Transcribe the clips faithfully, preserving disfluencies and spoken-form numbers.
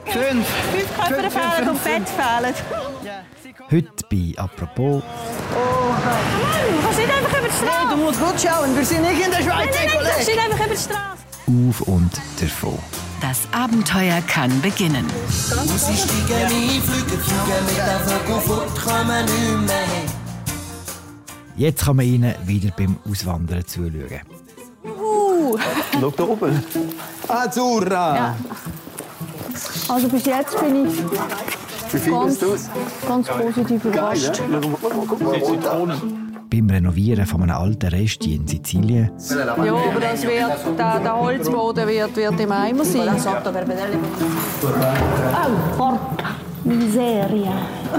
Fünf. Fünf Köpfe fehlen und Bett fehlen. Heute bei «Apropos». Oh Mann, du kannst nicht einfach über die Straße. Hey, du musst gut schauen, wir sind nicht in der Schweiz, Nein, nein, nein, du kannst nicht einfach über die Straße. Auf und davon. Das Abenteuer kann beginnen. Jetzt kann man ihnen wieder beim Auswandern zuschauen. Uh. Schau da oben. Azzurra. Ja. Also bis jetzt bin ich Wie findest du es? ganz positiv überrascht. Geil, ja? Guck mal, guck mal. Beim Renovieren von einem alten Rest in Sizilien Ja, aber das wird, der, der Holzboden wird, wird im Eimer sein. Oh, porca miseria.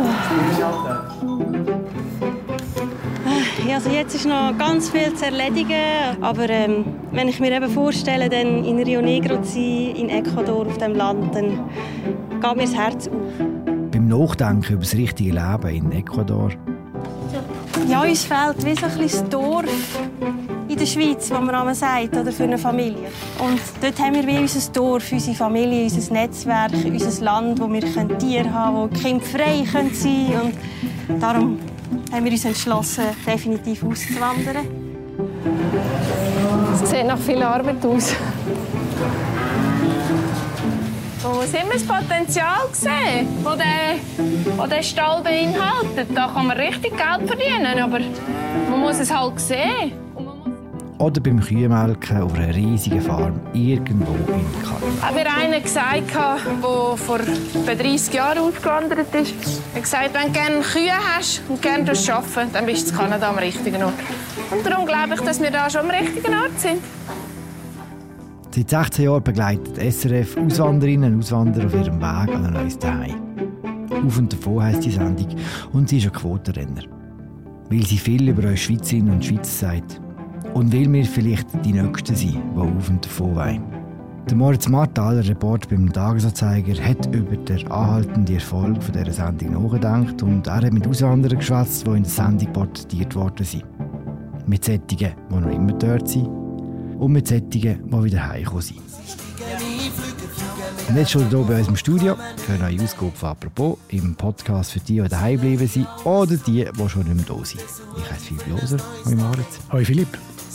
Ja, also jetzt ist noch ganz viel zu erledigen, aber ähm, wenn ich mir eben vorstelle, dann in Rio Negro zu sein, in Ecuador, auf dem Land, dann geht mir das Herz auf. beim Nachdenken über das richtige Leben in Ecuador. Ja, uns fehlt wie so ein bisschen das Dorf in der Schweiz, wo man einmal sagt, oder für eine Familie. Und dort haben wir wie unser Dorf, unsere Familie, unser Netzwerk, unser Land, wo wir Tiere haben, wo die Kinder frei sein können. Und darum haben wir uns entschlossen, definitiv auszuwandern. Es sieht nach viel Arbeit aus. Man muss immer das Potenzial sehen, das der, das der Stall beinhaltet. Da kann man richtig Geld verdienen, aber man muss es halt sehen. Oder beim Kühenmelken auf einer riesigen Farm irgendwo in Kanada. Hat mir einer gesagt, der vor etwa dreissig Jahren ausgewandert ist. Er hat gesagt, wenn du gerne Kühe hast und gerne arbeiten, dann bist du in Kanada am richtigen Ort. Und darum glaube ich, dass wir da schon am richtigen Ort sind. Seit sechzehn Jahren begleitet S R F Auswanderinnen und Auswanderer auf ihrem Weg an ein neues Zuhause. «Auf und davon» heisst die Sendung und sie ist ein Quotenrenner. Weil sie viel über uns Schweizerinnen und Schweizer sagt. Und weil wir vielleicht die Nächsten sind, die auf und davon wollen. Der Moritz Marthaler, Report beim Tagesanzeiger, hat über den anhaltenden Erfolg dieser Sendung nachgedacht und er hat mit Auswanderern geschwätzt, die in der Sendung porträtiert worden sind. Mit solchen, die noch immer dort sind und mit solchen, die wieder heimgekommen sind. Und jetzt schon hier bei uns im Studio für eine neue Ausgabe von «Apropos» im Podcast für die, die daheim geblieben sind oder die, die schon nicht mehr da sind. Ich heiße Philipp Loser. Hoi Moritz. Hoi Philipp.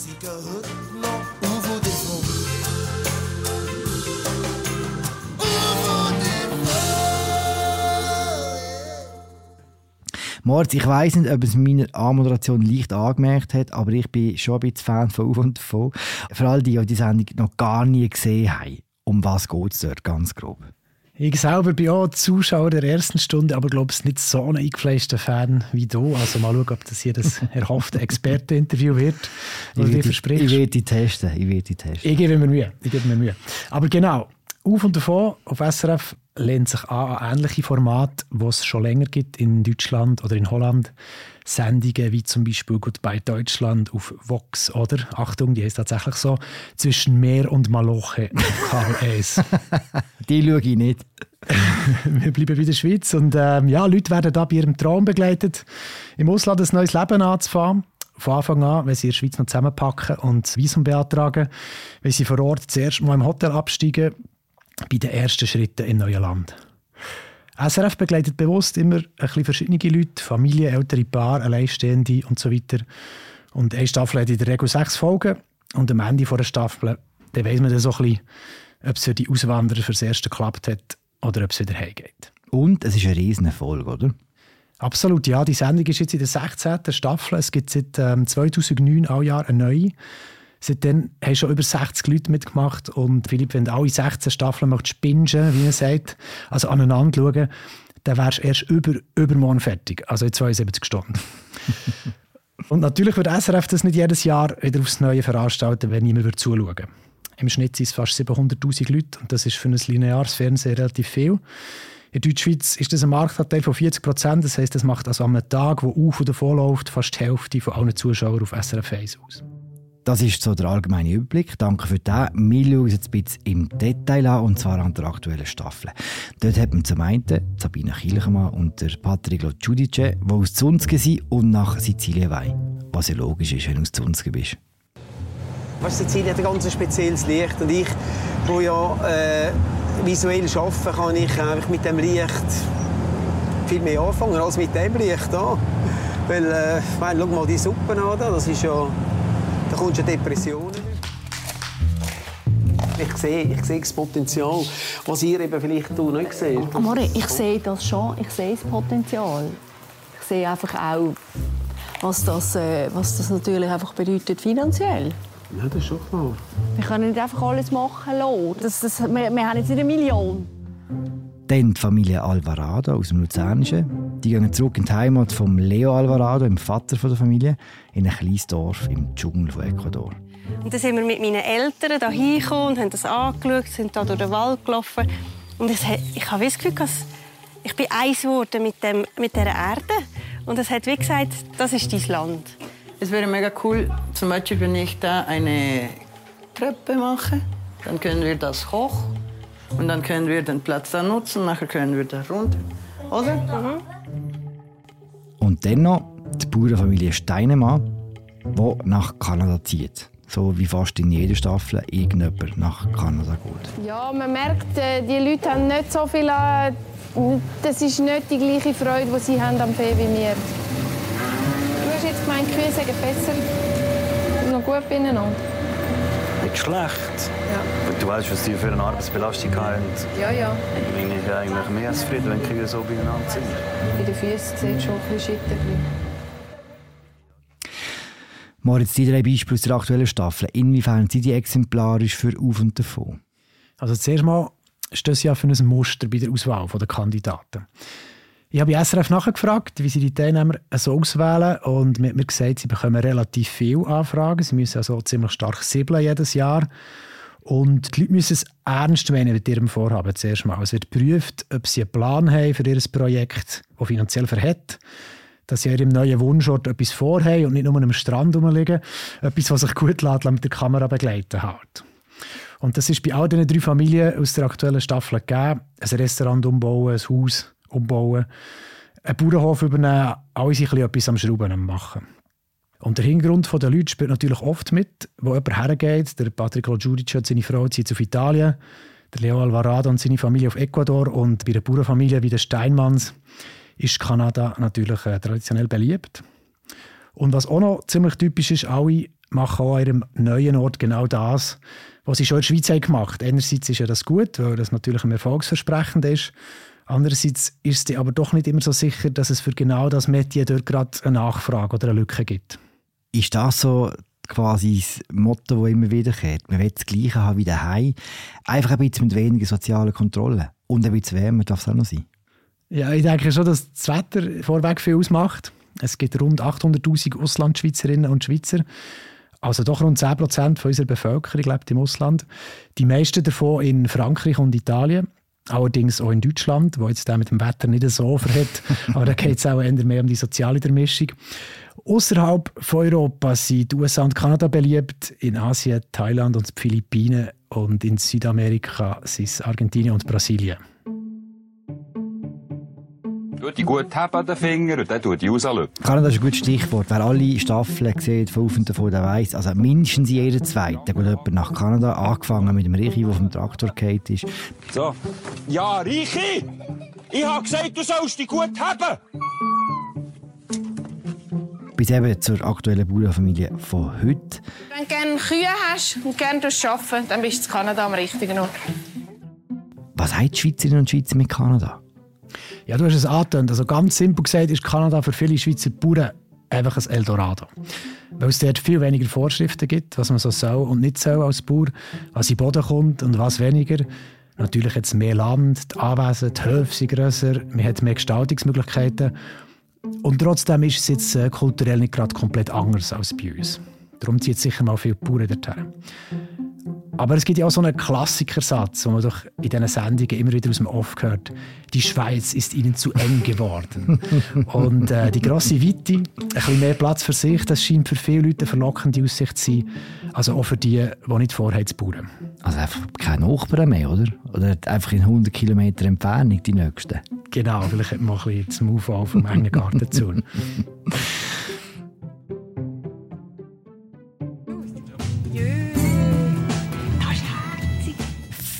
Moritz, ich weiss nicht, ob es meiner Anmoderation leicht angemerkt hat, aber ich bin schon ein bisschen Fan von «Auf und davon». Für all die, die die Sendung noch gar nie gesehen haben, um was geht es dort ganz grob? Ich selber bin auch Zuschauer der ersten Stunde, aber glaube ich nicht so ein eingefleischter Fan wie du. Also mal schauen, ob das hier das erhoffte Experteninterview wird, was du dir versprichst. Ich werde die testen. Ich werde die testen. Ich gebe mir Mühe. Ich gebe mir Mühe. Aber genau, «Auf und davon» auf S R F lehnt sich an, an ähnliche Formate, die es schon länger gibt in Deutschland oder in Holland. Sendungen wie zum Beispiel «Goodbye Deutschland» auf Vox oder, Achtung, die heisst tatsächlich so, «Zwischen Meer und Maloche» auf K H eins. Die schaue ich nicht. Wir bleiben bei der Schweiz und ähm, ja, Leute werden da bei ihrem Traum begleitet, im Ausland ein neues Leben anzufangen. Von Anfang an, wenn sie in der Schweiz noch zusammenpacken und Visum beantragen, wenn sie vor Ort zuerst mal im Hotel absteigen, bei den ersten Schritten in neues Land. S R F begleitet bewusst immer ein bisschen verschiedene Leute, Familien, ältere Paare, Alleinstehende und so weiter. Und eine Staffel hat in der Regel sechs Folgen und am Ende einer Staffel dann weiss man dann so ein bisschen, ob es für die Auswanderer für das Erste geklappt hat oder ob es wieder heimgeht. Und es ist ein riesen Erfolg, oder? Absolut, ja. Die Sendung ist jetzt in der sechzehnten Staffel. Es gibt seit ähm, zweitausendneun alle Jahre eine neue. Seitdem haben schon über sechzig Leute mitgemacht. Und Philipp, wenn du alle sechzehn Staffeln möchtest bingen, wie man sagt, also aneinander schauen, dann wärst du erst über, übermorgen fertig. Also in zweiundsiebzig Stunden. Und natürlich wird S R F das nicht jedes Jahr wieder aufs Neue veranstalten, wenn niemand zuschauen würde. Im Schnitt sind es fast siebenhunderttausend Leute. Und das ist für ein lineares Fernsehen relativ viel. In Deutschschweiz ist das ein Marktanteil von vierzig Prozent. Das heisst, das macht also an einem Tag, wo auf und davon läuft, fast die Hälfte von allen Zuschauern auf S R F eins aus. Das ist so der allgemeine Überblick. Danke für den. Wir schauen uns jetzt ein bisschen im Detail an, und zwar an der aktuellen Staffel. Dort hat man zum einen Sabina Kielchermann und der Patrick Lo Giudice, die aus Zunzke sind und nach Sizilien wollen. Was ja logisch ist, wenn du aus Zunzke bist. Weißt du, Cecilia hat ein ganz spezielles Licht und ich, wo ja äh, visuell arbeite, kann ich einfach mit dem Licht viel mehr anfangen als mit dem Licht da. Weil, äh, weil, schau mal die Suppe an, das ist ja, da kommst du Depressionen. Ich sehe, ich sehe das Potenzial, was ihr eben vielleicht nicht seht. Amore, ich sehe das schon, ich sehe das Potenzial. Ich sehe einfach auch, was das, äh, was das natürlich einfach bedeutet finanziell. Ja, das ist schon klar. Wir können nicht einfach alles machen lassen. Das, das, wir, wir haben jetzt nicht eine Million. Dann die Familie Alvarado aus dem Luzernischen. Die gehen zurück in die Heimat von Leo Alvarado, dem Vater der Familie, in ein kleines Dorf im Dschungel von Ecuador. Und dann sind wir mit meinen Eltern hier hingekommen und haben das angeschaut, sind hier durch den Wald gelaufen. Und es hat, ich habe das Gefühl, dass ich bin eins geworden mit, dem, mit dieser Erde. Und es hat wie gesagt, das ist dein Land. Es wäre mega cool, zum Beispiel, wenn ich da eine Treppe mache, dann können wir das hoch und dann können wir den Platz da nutzen, nachher können wir da runter, oder? Mhm. Und dann noch die Bauernfamilie Steinemann, die nach Kanada zieht. So wie fast in jeder Staffel irgendjemand nach Kanada geht. Ja, man merkt, die Leute haben nicht so viel an. Das ist nicht die gleiche Freude, die sie haben am Vieh wie wir. Du hast jetzt gemeint, die Kühe sagen besser und noch gut beieinander. Nicht schlecht. Ja. Du weißt, was die für eine Arbeitsbelastung haben. Ja, ja. Ich bin eigentlich mehr als zufrieden, wenn die Kühe so beieinander sind. Bei den Füßen sieht es schon ein bisschen schitter. Moritz, die drei Beispiele aus der aktuellen Staffel, inwiefern sind die exemplarisch für Auf und Davon? Also zuerst mal steht es ja für ein Muster bei der Auswahl der Kandidaten. Ich habe bei S R F nachgefragt, wie sie die Teilnehmer so auswählen, und mir hat mir gesagt, sie bekommen relativ viele Anfragen. Sie müssen also ziemlich stark siebeln jedes Jahr. Und die Leute müssen es ernst meinen mit ihrem Vorhaben zuerst mal. Es wird geprüft, ob sie einen Plan haben für ihr Projekt, das finanziell verhält, dass sie ihrem neuen Wunschort etwas vorhaben und nicht nur am Strand rumliegen. Etwas, was sich gut lässt, mit der Kamera begleiten hat. Und das ist bei all diesen drei Familien aus der aktuellen Staffel gegeben. Ein Restaurant umbauen, ein Haus umbauen, einen Bauernhof übernehmen. Alle sind etwas am Schrauben am machen. Und der Hintergrund der Leute spielt natürlich oft mit, wo jemand hergeht. Der Patrick Giudice und seine Frau ziehen auf Italien, der Leo Alvarado und seine Familie auf Ecuador, und bei der Bauernfamilie wie den Steinmanns ist Kanada natürlich äh, traditionell beliebt. Und was auch noch ziemlich typisch ist, alle machen auch an ihrem neuen Ort genau das, was sie schon in der Schweiz haben gemacht haben. Einerseits ist ja das gut, weil das natürlich ein erfolgsversprechend ist. Andererseits ist es aber doch nicht immer so sicher, dass es für genau das Metier dort gerade eine Nachfrage oder eine Lücke gibt. Ist das so quasi das Motto, das immer wiederkehrt? Man will das Gleiche haben wie daheim, einfach ein bisschen mit weniger sozialen Kontrollen. Und ein bisschen wärmer darf es auch noch sein. Ja, ich denke schon, dass das Wetter vorweg viel ausmacht. Es gibt rund achthunderttausend Auslandschweizerinnen und Schweizer. Also doch rund zehn Prozent unserer Bevölkerung lebt im Ausland. Die meisten davon in Frankreich und Italien. Allerdings auch in Deutschland, wo jetzt mit dem Wetter nicht so verhält. Aber da geht es auch eher mehr um die soziale Durchmischung. Außerhalb von Europa sind die U S A und Kanada beliebt. In Asien Thailand und die Philippinen. Und in Südamerika sind es Argentinien und Brasilien. Du die gut haben an den Fingern und dann tut die rauslöpfen. Kanada ist ein gutes Stichwort. Wer alle Staffeln sieht, von Auf und Davon, der weiss, also mindestens jeder Zweite geht jemand nach Kanada, angefangen mit dem Richi, der vom Traktor gefallen ist. So. Ja, Richi! Ich habe gesagt, du sollst dich gut haben! Bis eben zur aktuellen Bauernfamilie von heute. Wenn du gerne Kühe hast und gerne arbeiten, dann bist du in Kanada am richtigen Ort. Was haben die Schweizerinnen und Schweizer mit Kanada? Ja, du hast es angetönt. Also ganz simpel gesagt ist Kanada für viele Schweizer Bauern einfach ein Eldorado. Weil es dort viel weniger Vorschriften gibt, was man so soll und nicht soll als Bauer, was in den Boden kommt und was weniger. Natürlich jetzt mehr Land, die Anwesen, die Höfe sind grösser, man hat mehr Gestaltungsmöglichkeiten. Und trotzdem ist es jetzt äh, kulturell nicht gerade komplett anders als bei uns. Darum zieht sicher mal viele Bauern dorthin. Aber es gibt ja auch so einen Klassikersatz, den man doch in diesen Sendungen immer wieder aus dem Off hört. Die Schweiz ist ihnen zu eng geworden. Und äh, die grosse Weite, ein bisschen mehr Platz für sich, das scheint für viele Leute eine verlockende Aussicht zu sein. Also auch für die, die nicht vorhaben zu bauen. Also einfach keine Nachbarn mehr, oder? Oder einfach in hundert Kilometer Entfernung die nächsten? Genau, vielleicht hat man ein bisschen das Move vom engen Gartenzaun.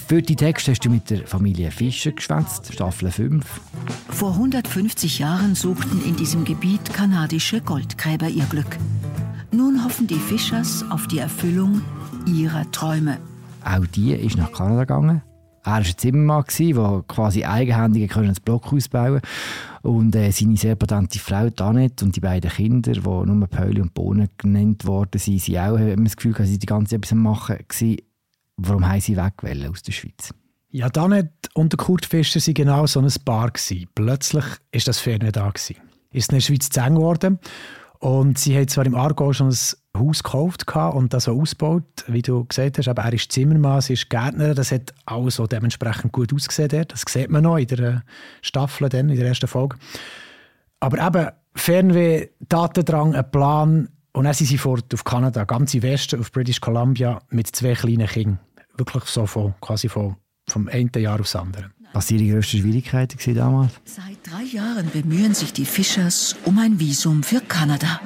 Für die Texte hast du mit der Familie Fischer geschwätzt, Staffel fünf. Vor hundertfünfzig Jahren suchten in diesem Gebiet kanadische Goldgräber ihr Glück. Nun hoffen die Fischers auf die Erfüllung ihrer Träume. Auch die ist nach Kanada gegangen. Er war ein Zimmermann, der quasi eigenhändig ein Blockhaus bauen konnte. Und äh, seine sehr potente Frau Danette und die beiden Kinder, die nur Pauli und Bohnen genannt worden sind, sie auch, haben das Gefühl, dass sie die ganze Zeit etwas machen waren. Warum haben sie weggewählt aus der Schweiz? Ja, Danette und der Kurt Fischer waren genau so ein Paar. Plötzlich war das Fernweh da. Ist in der Schweiz zu eng geworden. Und sie hat zwar im Aargau schon ein Haus gekauft und das auch ausgebaut, wie du gesagt hast, aber er ist Zimmermann, sie ist Gärtner, das hat auch so dementsprechend gut ausgesehen dort. Das sieht man noch in der Staffel, dann, in der ersten Folge. Aber eben Fernweh, Datendrang, ein Plan und dann sind sie fort auf Kanada, ganz im Westen, auf British Columbia, mit zwei kleinen Kindern. Wirklich so von, quasi von, vom einen Jahr aufs andere. Was waren die grössten Schwierigkeiten damals? Seit drei Jahren bemühen sich die Fischers um ein Visum für Kanada.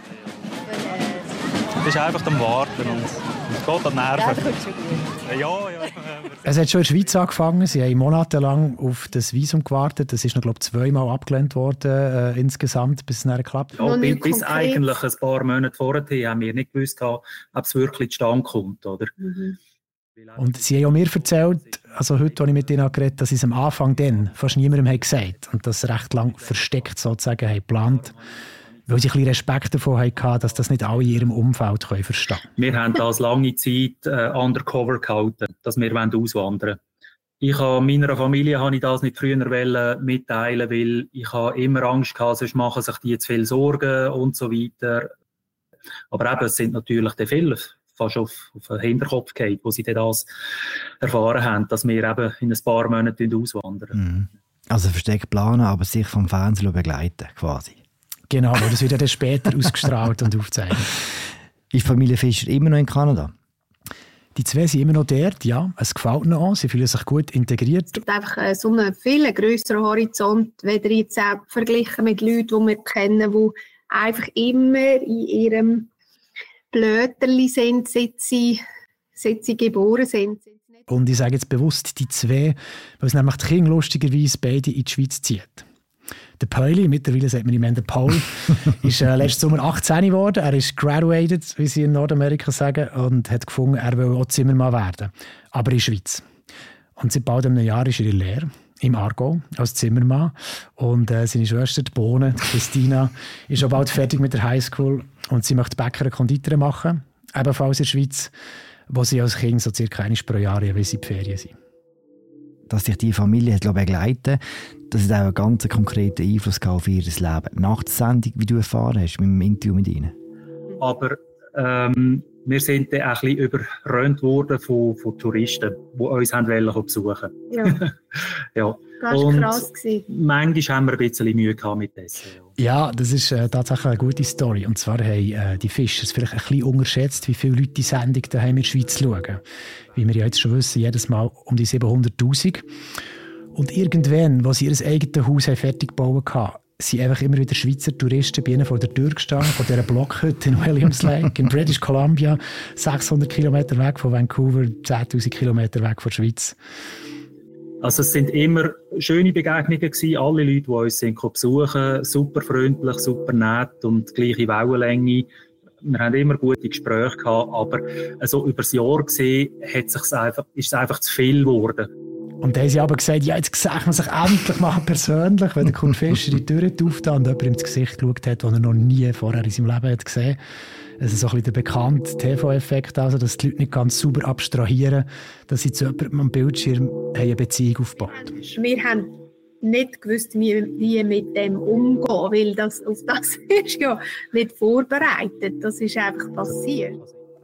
Du bist einfach am Warten und es geht an Nerven. Ja, ja, ja. Es hat schon in der Schweiz angefangen. Sie haben monatelang auf das Visum gewartet. Das ist noch, glaube ich, zweimal abgelehnt worden äh, insgesamt, bis es dann klappt. Ja, bis, bis eigentlich ein paar Monate vorher haben wir nicht gewusst, ob es wirklich zustande kommt. Oder? Mhm. Und sie haben auch mir erzählt, also heute, als ich mit ihnen geredet habe, dass sie es am Anfang dann fast niemandem haben gesagt und das recht lang versteckt sozusagen haben geplant, weil sie ein bisschen Respekt davon hatten, dass das nicht alle in ihrem Umfeld verstehen können. Wir haben das lange Zeit äh, undercover gehalten, dass wir auswandern wollen. Ich habe meiner Familie habe ich das nicht früher mitteilen, weil ich habe immer Angst hatte, sonst machen sich die zu viel Sorgen und so weiter. Aber eben, es sind natürlich die viele fast auf, auf den Hinterkopf gefallen, wo sie das erfahren haben, dass wir eben in ein paar Monaten auswandern. Mhm. Also versteckt planen, aber sich vom Fernsehen begleiten, quasi. Genau, das wird ja dann später ausgestrahlt und aufgezeichnet. Ist Familie Fischer immer noch in Kanada? Die zwei sind immer noch dort, ja. Es gefällt ihnen auch, sie fühlen sich gut integriert. Es gibt einfach so einen viel grösseren Horizont, weder jetzt auch verglichen mit Leuten, die wir kennen, die einfach immer in ihrem Blöterli sind, seit sie, seit sie geboren sind. Und ich sage jetzt bewusst die zwei, weil es nämlich die Kinder lustigerweise beide in die Schweiz zieht. Der Pauli, mittlerweile sagt man ihm der Paul, ist äh, letzten Sommer achtzehn geworden. Er ist graduated, wie sie in Nordamerika sagen, und hat gefunden, er will auch Zimmermann werden, aber in der Schweiz. Und seit bald einem Jahr ist er in Lehre im Aargau als Zimmermann. Und äh, seine Schwester, die Bohne, die Christina, ist auch bald fertig mit der Highschool und sie möchte Bäcker und Konditor machen, ebenfalls in der Schweiz, wo sie als Kind so circa einmal pro Jahr jeweils in die Ferien sind. Dass sich die Familie hat begleiten, das hat auch einen ganz konkreten Einfluss auf ihr Leben. Nach der Sendung, wie du erfahren hast, mit dem Interview mit ihnen. Aber ähm, wir sind dann auch ein bisschen überrannt worden von, von Touristen, die uns haben wollen besuchen wollten. Ja. Ja. Das war krass. Manchmal haben wir ein bisschen Mühe gehabt mit Essen. Ja, das ist äh, tatsächlich eine gute Story. Und zwar haben äh, die Fischer vielleicht ein bisschen unterschätzt, wie viele Leute die Sendung daheim in der Schweiz schauen. Wie wir ja jetzt schon wissen, jedes Mal um die siebenhunderttausend. Und irgendwann, als sie ihr eigenes Haus fertig gebaut haben, sind einfach immer wieder Schweizer Touristen bei ihnen vor der Tür gestanden, von dieser Blockhütte in Williams Lake, in British Columbia, sechshundert Kilometer weg von Vancouver, zehntausend Kilometer weg von der Schweiz. Also es sind immer schöne Begegnungen gewesen. Alle Leute, die uns sind besuchen, super freundlich, super nett und gleiche Wellenlänge. Wir haben immer gute Gespräche gehabt, aber so über das Jahr gesehen hat sich's einfach, ist es einfach zu viel geworden. Und dann haben sie aber gesagt, ja, jetzt sieht man sich endlich mal persönlich, wenn der Kurt Fischer die Tür auftat und jemand ihm ins Gesicht geschaut hat, das er noch nie vorher in seinem Leben hat gesehen hat. Also so ein bisschen der bekannte T V-Effekt, also, dass die Leute nicht ganz sauber abstrahieren, dass sie zu jemandem am Bildschirm eine Beziehung aufbauen. Wir haben nicht gewusst, wie, wie mit dem umgehen, weil das, auf das ist ja nicht vorbereitet. Das ist einfach passiert.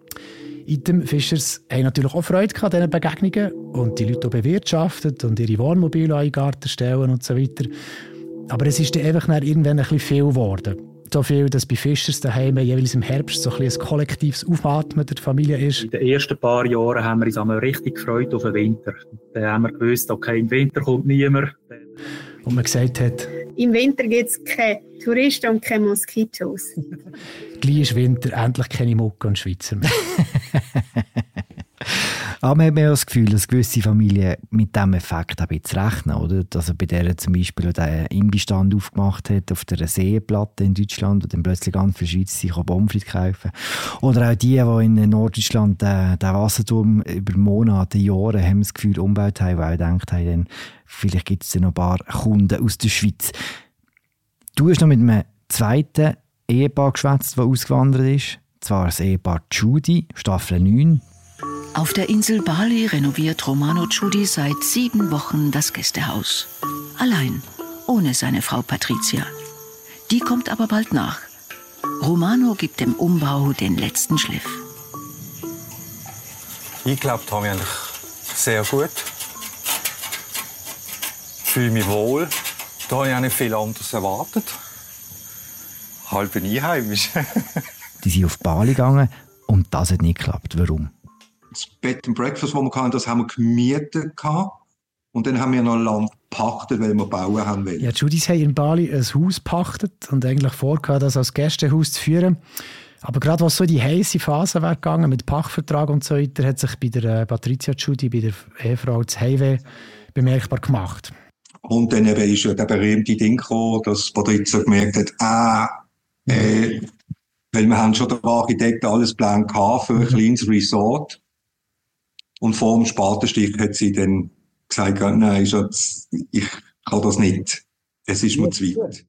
Item Fischers haben natürlich auch Freude an diesen Begegnungen und die Leute auch bewirtschaftet und ihre Wohnmobile an den Garten stellen und so weiter. Aber es ist dann einfach irgendwann ein bisschen viel geworden. So viel, dass bei Fischers daheim jeweils im Herbst so ein, ein kollektives Aufatmen der Familie ist. In den ersten paar Jahren haben wir uns einmal richtig gefreut auf den Winter. Dann haben wir gewusst, okay, im Winter kommt niemand. Und man gesagt hat, im Winter gibt es keine Touristen und keine Moskitos. Gleich ist Winter, endlich keine Mucke und Schweizer mehr. Aber man hat mir das Gefühl, dass gewisse Familien mit diesem Effekt auch jetzt rechnen, oder? Dass er bei der zum Beispiel den Imbistand aufgemacht hat auf der Seenplatte in Deutschland und dann plötzlich ganz viele Schweizer sich Pommes kaufen. Oder auch die, die in Norddeutschland den, den Wasserturm über Monate, Jahre haben das Gefühl umgebaut haben, weil sie gedacht haben, dann, vielleicht gibt es noch ein paar Kunden aus der Schweiz. Du hast noch mit einem zweiten Ehepaar geschwätzt, das ausgewandert ist. Zwar das Ehepaar Tschudi, Staffel neun. Auf der Insel Bali renoviert Romano Tschudi seit sieben Wochen das Gästehaus. Allein, ohne seine Frau Patricia. Die kommt aber bald nach. Romano gibt dem Umbau den letzten Schliff. Ich glaube, da habe ich eigentlich sehr gut. Ich fühle mich wohl. Da habe ich auch nicht viel anderes erwartet. Halb einheimisch. Die sind auf Bali gegangen und das hat nicht geklappt. Warum? Das Bed and Breakfast, das wir hatten, das haben wir gemietet. Und dann haben wir noch Land gepachtet, weil wir bauen haben wollen. Ja, die Judis haben in Bali ein Haus gepachtet und eigentlich vorgehabt, das als Gästehaus zu führen. Aber gerade was so in die heisse Phase wäre gegangen, mit Pachtvertrag und so weiter, hat sich bei der Patricia Tschudi, bei der Ehefrau das Heimweh bemerkbar gemacht. Und dann eben ist ja der berühmte Ding gekommen, dass Patricia gemerkt hat, ah, äh, weil wir haben schon den Architekt alles Plan gehabt für ein kleines Resort. Und vor dem Spatenstich hat sie dann gesagt, nein, Schatz, ich kann das nicht. Es ist mir zu weit.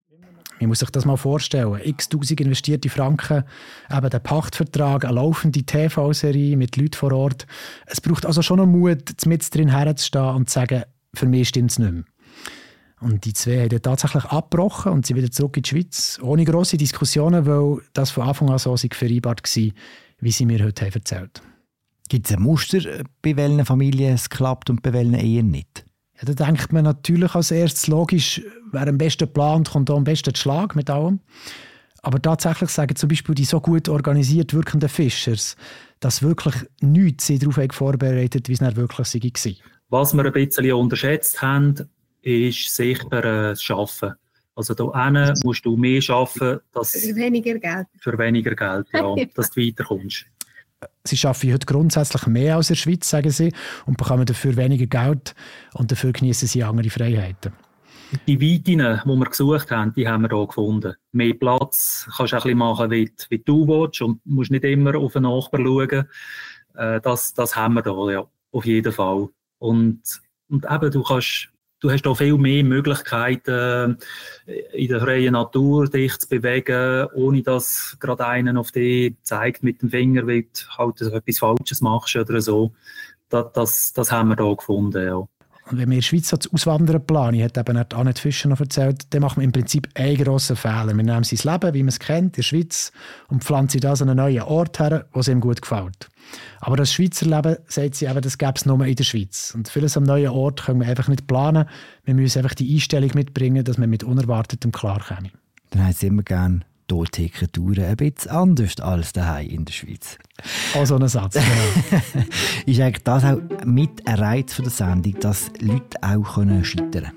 Man muss sich das mal vorstellen. X-tausend investierte Franken, eben der Pachtvertrag, eine laufende T V-Serie mit Leuten vor Ort. Es braucht also schon noch Mut, mit drin herzustehen und zu sagen, für mich stimmt es nicht mehr. Und die zwei haben tatsächlich abgebrochen und sind wieder zurück in die Schweiz. Ohne grosse Diskussionen, weil das von Anfang an so vereinbart war, wie sie mir heute erzählt haben. Gibt es ein Muster, bei welchen Familien es klappt und bei welchen Ehen nicht? Ja, da denkt man natürlich als erstes, logisch, wer am besten plant, kommt auch am besten den Schlag mit allem. Aber tatsächlich sagen zum Beispiel die so gut organisiert wirkenden Fischers, dass wirklich nichts sie darauf vorbereitet, wie es dann wirklich war. Was wir ein bisschen unterschätzt haben, ist sicher äh, das Arbeiten. Also da musst du mehr arbeiten, dass für weniger Geld. Für weniger Geld, ja, dass du weiterkommst. Sie arbeiten heute grundsätzlich mehr als in der Schweiz, sagen sie, und bekommen dafür weniger Geld und dafür genießen sie andere Freiheiten. Die Weiten, die wir gesucht haben, die haben wir hier gefunden. Mehr Platz, kannst du ein bisschen machen, wie, wie du willst und musst nicht immer auf den Nachbarn schauen. Äh, das, das haben wir hier, ja, auf jeden Fall. Und, und eben, du kannst... Du hast hier viel mehr Möglichkeiten, in der freien Natur dich zu bewegen, ohne dass gerade einer auf dich zeigt mit dem Finger, weil du halt etwas Falsches machst oder so. Das, das, das haben wir hier gefunden, ja. Und wenn man in der Schweiz so das Auswandern planen, hat eben Annette Fischer noch erzählt, dann macht man im Prinzip einen grossen Fehler. Wir nehmen sein Leben, wie man es kennt, in der Schweiz, und pflanzen das an einen neuen Ort her, wo es ihm gut gefällt. Aber das Schweizer Leben, sagt sie eben, das gäbe es nur in der Schweiz. Und vieles am neuen Ort können wir einfach nicht planen. Wir müssen einfach die Einstellung mitbringen, dass wir mit Unerwartetem klarkommen. Dann heisst es immer gerne, hier ticken die Uhren ein bisschen anders als daheim in der Schweiz. Auch so ein Satz, genau. Ist eigentlich das auch mit ein Reiz von der Sendung, dass Leute auch scheitern können?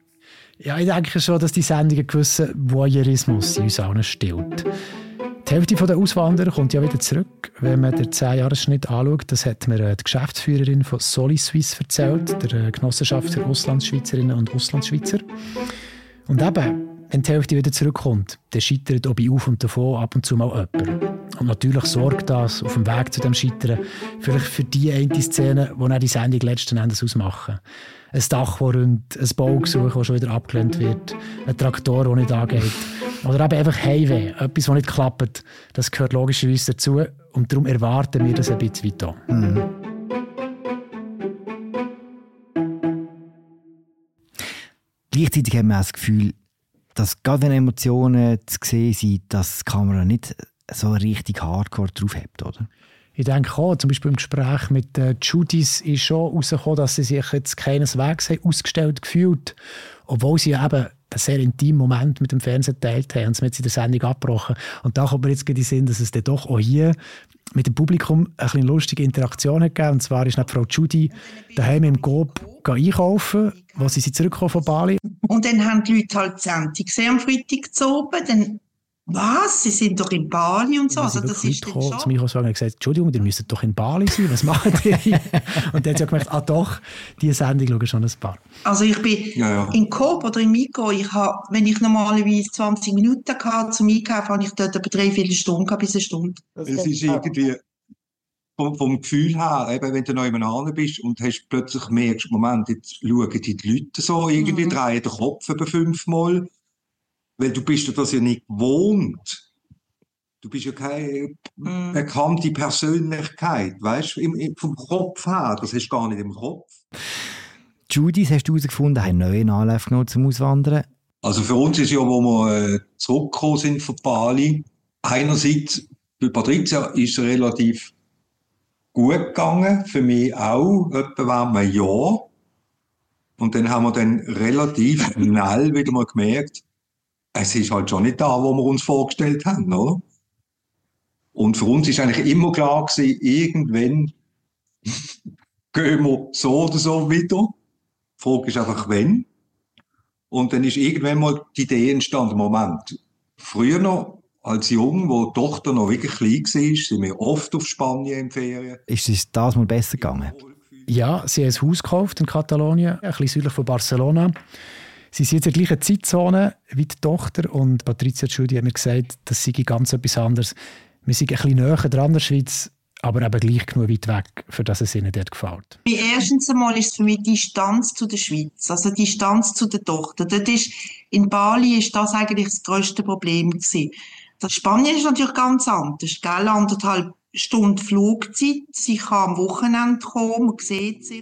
Ja, ich denke schon, dass die Sendung einen gewissen Voyeurismus in uns allen stillt. Die Hälfte der Auswanderer kommt ja wieder zurück, wenn man den zehn-Jahres-Schnitt anschaut. Das hat mir die Geschäftsführerin von Solisuisse erzählt, der Genossenschaft für Auslandsschweizerinnen und Auslandsschweizer. Und eben, wenn die Hälfte wieder zurückkommt, dann scheitert auch bei Auf und Davon ab und zu mal jemand. Und natürlich sorgt das auf dem Weg zu dem Scheitern vielleicht für die eine Szene, die dann die Sendung letzten Endes ausmachen. Ein Dach, das rund, ein Baugesuch, das schon wieder abgelehnt wird, ein Traktor, der nicht angeht. Oder eben einfach Heimweh, etwas, das nicht klappt. Das gehört logischerweise dazu und darum erwarten wir das ein bisschen weiter. Mhm. Gleichzeitig haben wir auch das Gefühl, dass gerade wenn Emotionen zu sehen sind, dass die Kamera nicht so richtig hardcore drauf hat, oder? Ich denke auch, zum Beispiel im Gespräch mit den Judis ist schon herausgekommen, dass sie sich jetzt keineswegs ausgestellt gefühlt haben, obwohl sie eben einen sehr intimen Moment mit dem Fernsehen geteilt haben und es mit in der Sendung abgebrochen. Und da kommt mir jetzt in den Sinn, dass es dann doch auch hier mit dem Publikum eine kleine lustige Interaktion hat gegeben. Und zwar ist Frau Tschudi daheim im Coop einkaufen, als sie zurückgekommen von Bali. Und dann haben die Leute halt die Sendung gesehen am Freitag zu oben. Dann was, Sie sind doch in Bali und so. Also, das ist dann schon... Zu mir und gesagt, Entschuldigung, ihr müsstet doch in Bali sein, was macht ihr hier? Und dann hat sie auch gemerkt, ah doch, diese Sendung schauen schon ein paar. Also ich bin ja, ja. in Coop oder in Migros, ich habe, wenn ich normalerweise zwanzig Minuten hatte zum Einkaufen, habe ich dort etwa drei, vier Stunden bis eine Stunde. Es ist irgendwie vom, vom Gefühl her, eben, wenn du noch jemand bist und hast plötzlich merkst, Moment, jetzt schauen die Leute so irgendwie, mhm. drehen den Kopf über fünfmal. Weil du bist ja das ja nicht gewohnt. Du bist ja keine mm. bekannte Persönlichkeit, weißt du, vom Kopf her, das hast du gar nicht im Kopf. Judith, hast du herausgefunden, einen neuen Anlauf genommen zum Auswandern? Also für uns ist ja, wo wir äh, zurückgekommen sind von Bali, einerseits, bei Patricia ist es relativ gut gegangen, für mich auch, etwa ein Jahr. Und dann haben wir dann relativ schnell wieder mal gemerkt, es ist halt schon nicht da, wo wir uns vorgestellt haben, oder? Und für uns ist eigentlich immer klar gewesen, irgendwann gehen wir so oder so wieder. Die Frage ist einfach, wann. Und dann ist irgendwann mal die Idee entstanden, Moment, früher noch, als Jung, wo die Tochter noch wirklich klein war, sind wir oft auf Spanien in Ferien. Ist es das mal besser gegangen? Ja, sie haben ein Haus gekauft in Katalonien, ein bisschen südlich von Barcelona. Sie sind jetzt in der gleichen Zeitzone wie die Tochter und Patricia Tschudi hat mir gesagt, das sei ganz etwas anderes. Wir sind ein bisschen näher dran in der Schweiz, aber eben gleich genug weit weg, für das es ihnen dort gefällt. Erstens einmal ist es für mich die Distanz zu der Schweiz, also die Distanz zu der Tochter. Dort ist, in Bali ist das eigentlich das grösste Problem gewesen. Das Spanien ist natürlich ganz anders, gell? Anderthalb Stunden Flugzeit, sie kann am Wochenende kommen, man sieht sich.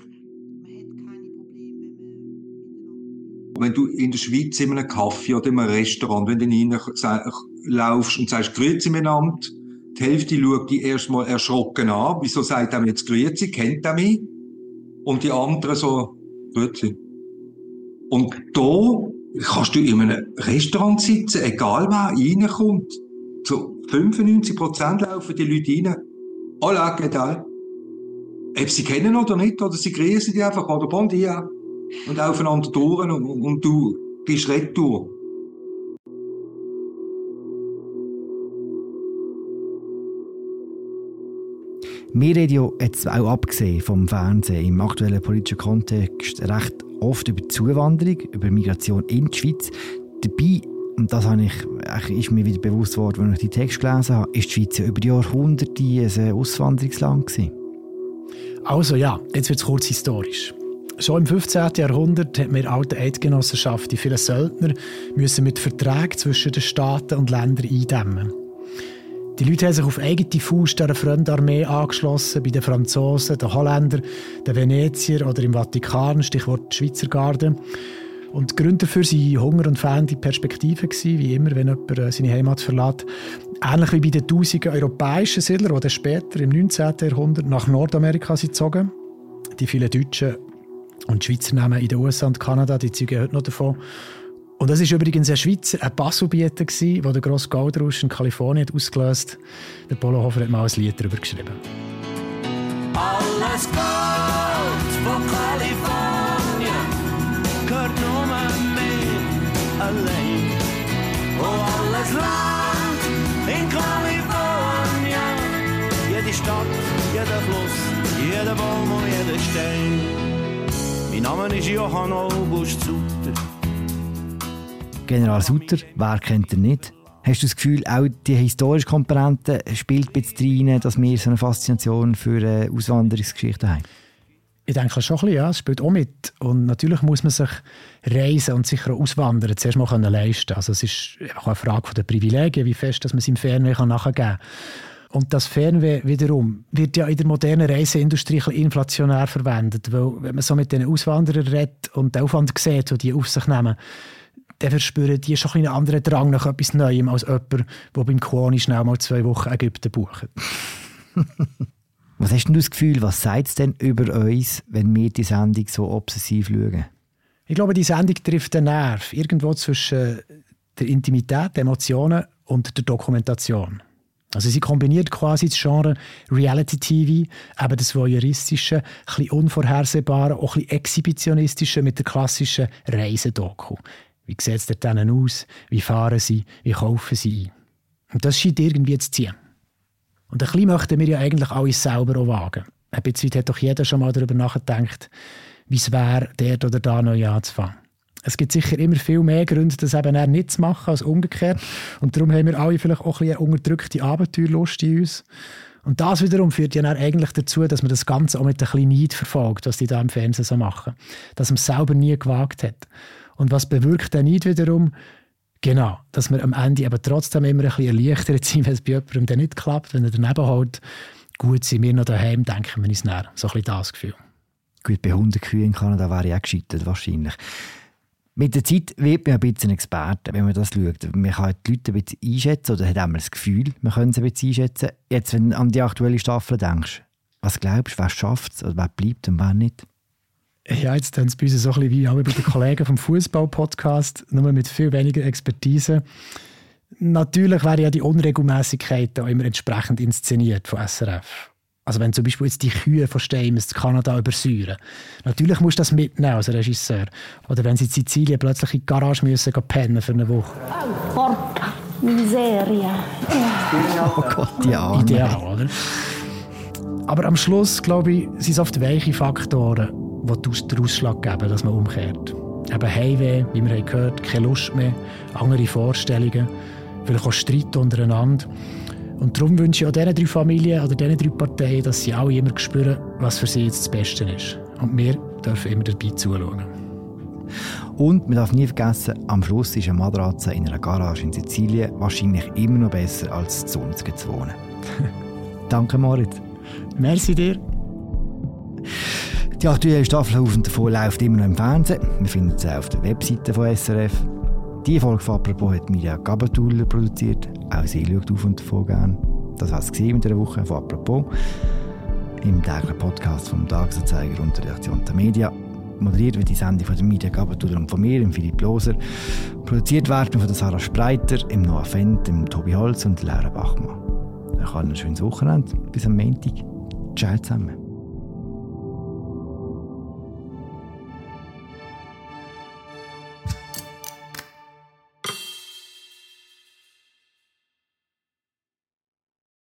Wenn du in der Schweiz in einem Café oder in einem Restaurant, wenn du reinlaufst und sagst, grüezi miteinander, die Hälfte schaut dich erstmal erschrocken an. Wieso sagt er mir jetzt grüezi? Kennt er mich? Und die anderen so, grüezi. Und da kannst du in einem Restaurant sitzen, egal wer reinkommt. Zu fünfundneunzig Prozent laufen die Leute rein. Hola, ¿qué tal? Ob sie kennen oder nicht, oder sie grüßen dich einfach, oder bon dia. Und aufeinander durch und, und du bist retour. Wir reden ja jetzt auch abgesehen vom Fernsehen im aktuellen politischen Kontext recht oft über Zuwanderung, über Migration in die Schweiz. Dabei, und das habe ich, ist mir wieder bewusst geworden, als ich die Text gelesen habe, ist die Schweiz ja über die Jahrhunderte ein Auswanderungsland gewesen. Also ja, jetzt wird es kurz historisch. Schon im fünfzehnten Jahrhundert hat man in der alten Eidgenossenschaft die vielen Söldner müssen mit Verträgen zwischen den Staaten und Ländern eindämmen. Die Leute haben sich auf eigene Faust einer Fremdarmee angeschlossen, bei den Franzosen, den Holländern, den Veneziern oder im Vatikan, Stichwort Schweizer Garde. Und die Gründe dafür waren Hunger und fehlende Perspektiven, wie immer, wenn jemand seine Heimat verlässt. Ähnlich wie bei den tausenden europäischen Siedlern, die dann später im neunzehnten Jahrhundert nach Nordamerika sind gezogen. Die vielen Deutschen und Schweizer Namen in den U S A und Kanada, die zeugen heute noch davon. Und das war übrigens ein Schweizer, ein Bassubieter, der den grossen Goldrausch in Kalifornien ausgelöst hat. Der Polo Hofer hat mal ein Lied darüber geschrieben. Alles Gold von Kalifornien gehört nur mir allein. Oh, alles Land in Kalifornien, jede Stadt, jeder Fluss, jeder Baum und jeder Stein. Mein Name ist Johann August Sutter. General Sutter, wer kennt er nicht? Hast du das Gefühl, auch die historische Komponente spielt ein bisschen rein, dass wir so eine Faszination für eine Auswanderungsgeschichte haben? Ich denke schon ein bisschen, ja, es spielt auch mit. Und natürlich muss man sich reisen und sicher auch auswandern zuerst mal leisten können. Also es ist auch eine Frage der Privilegien, wie fest dass man es im Fernweh nachgeben kann. Und das Fernweh wiederum wird ja in der modernen Reiseindustrie ein bisschen inflationär verwendet. Weil wenn man so mit den Auswanderern redet und den Aufwand sieht, den die auf sich nehmen, dann verspüren die schon einen anderen Drang nach etwas Neuem als jemand, der beim Kuoni schnell mal zwei Wochen Ägypten bucht. Was hast du das Gefühl, was sagt es denn über uns, wenn wir die Sendung so obsessiv schauen? Ich glaube, die Sendung trifft den Nerv. Irgendwo zwischen der Intimität, den Emotionen und der Dokumentation. Also sie kombiniert quasi das Genre Reality-T V, eben das Voyeuristische, ein bisschen Unvorhersehbare, auch ein bisschen Exhibitionistische mit der klassischen Reisedoku. Wie sieht es dort aus? Wie fahren sie? Wie kaufen sie ein? Und das scheint irgendwie zu ziehen. Und ein bisschen möchten wir ja eigentlich alles selber auch wagen. Ein bisschen hat doch jeder schon mal darüber nachgedacht, wie es wäre, dort oder da neu anzufangen. Es gibt sicher immer viel mehr Gründe, das eben eher nicht zu machen, als umgekehrt. Und darum haben wir alle vielleicht auch ein bisschen eine unterdrückte Abenteuerlust in uns. Und das wiederum führt ja dann eigentlich dazu, dass man das Ganze auch mit ein bisschen Neid verfolgt, was die da im Fernsehen so machen. Dass man es selber nie gewagt hat. Und was bewirkt der Neid wiederum? Genau, dass wir am Ende eben trotzdem immer ein bisschen erleichtert sind, wenn es bei jemandem dann nicht klappt, wenn er daneben hält. Gut, sind wir noch daheim, denken wir uns näher. So ein bisschen das Gefühl. Gut, bei Hundekühen in Kanada wäre ich auch gescheitert, wahrscheinlich. Mit der Zeit wird man ein bisschen Experte, wenn man das schaut. Man kann die Leute ein bisschen einschätzen oder hat immer das Gefühl, man könnte sie ein bisschen einschätzen. Jetzt, wenn du an die aktuelle Staffel denkst, was glaubst du, wer schafft es oder wer bleibt und wer nicht? Ja, jetzt tun es bei uns so ein bisschen wie auch bei den Kollegen vom Fußball-Podcast, nur mit viel weniger Expertise. Natürlich wären ja die Unregelmäßigkeiten auch immer entsprechend inszeniert von S R F. Also wenn zum Beispiel jetzt die Kühe von Steinmetz Kanada übersäuern. Natürlich musst du das mitnehmen als Regisseur. Oder wenn sie in Sizilien plötzlich in die Garage müssen gehen pennen für eine Woche. Porca miseria. Oh Gott, die Arme. Ideal, oder? Aber am Schluss, glaube ich, sind es oft weiche Faktoren, die den Ausschlag geben, dass man umkehrt. Eben Heimweh, wie wir gehört haben, keine Lust mehr, andere Vorstellungen, vielleicht auch Streit untereinander. Und darum wünsche ich auch diesen drei Familien oder diesen drei Parteien, dass sie alle immer spüren, was für sie jetzt das Beste ist. Und wir dürfen immer dabei zuschauen. Und man darf nie vergessen, am Schluss ist eine Matratze in einer Garage in Sizilien wahrscheinlich immer noch besser als zu uns zu wohnen. Danke, Moritz. Merci dir. Die aktuelle Staffel «Auf und davon» läuft immer noch im Fernsehen. Wir finden sie auf der Webseite von S R F. Die Folge von «Apropos» hat Mirja Gabatuller produziert. Auch sie schaut «Auf und davon» gerne. Das war es mit dieser Woche von «Apropos». Im täglichen Podcast vom Tagesanzeiger und der Redaktion der Media. Moderiert wird die Sendung von der Mirja Gabatuller und von mir, dem Philipp Loser. Produziert werden von der Sarah Spreiter, im Noah Fendt, dem Tobi Holz und Laura Bachmann. Ich wünsche ein schönes Wochenende. Bis am Montag. Ciao zusammen.